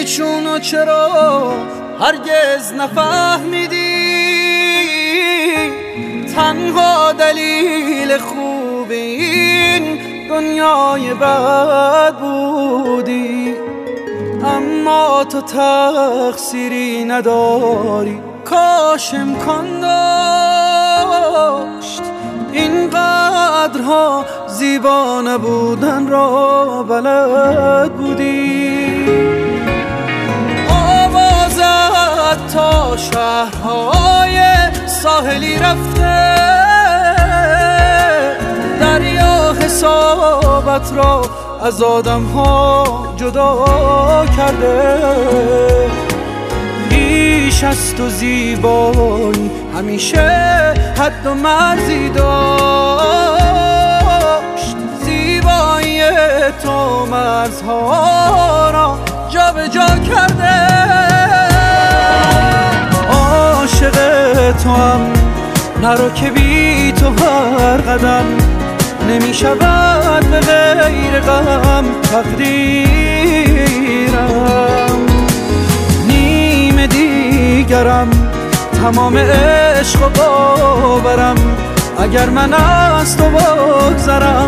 چونو چرا هرگز نفهمیدی؟ تنها دلیل خوب این دنیای بد بودی، اما تو تقصیری نداری. کاش امکان داشت اینقدرها زیبا نبودن را بلد بودی. آوازت تا شهرهای ساحلی رفته، دریا حسابت را از آدم ها جدا کرده. بیش از تو زیبایی همیشه حد و مرزی داشت، زیبایی تو مرزها را جا به جا کرده. عاشق تو هم نرو که بی تو هر قدم نمی شود به غیر غم تقدیرم. نیم دیگرم تمام عشق و باورم، اگر من از تو بگذرم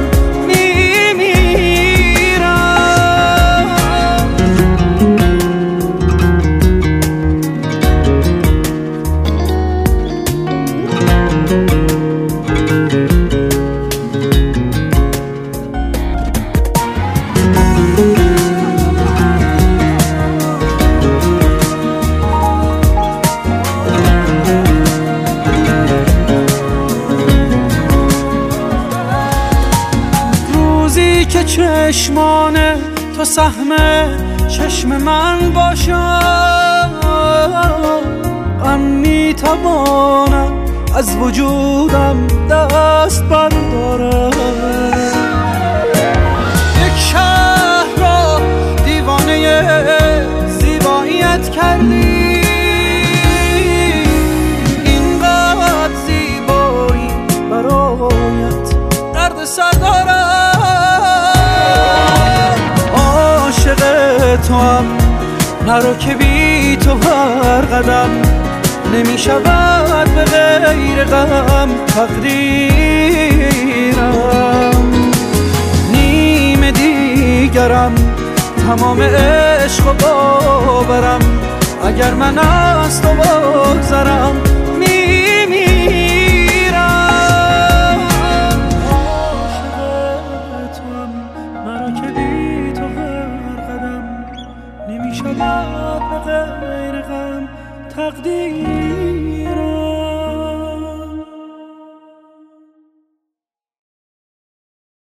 که چشمان تو سهم چشم من باشم، غم میتوانم از وجودم دست بردارم. یک شهر را دیوانه زیباییت کردی، اینقدر زیبایی برایت درد سر دارم. تو هم نرو که بی تو هر قدم نمی شود به غیر غم تقدیرم. نیم دیگرم تمام عشق و باورم، اگر من از تو بگذرم شود به غیر غم تقدیر.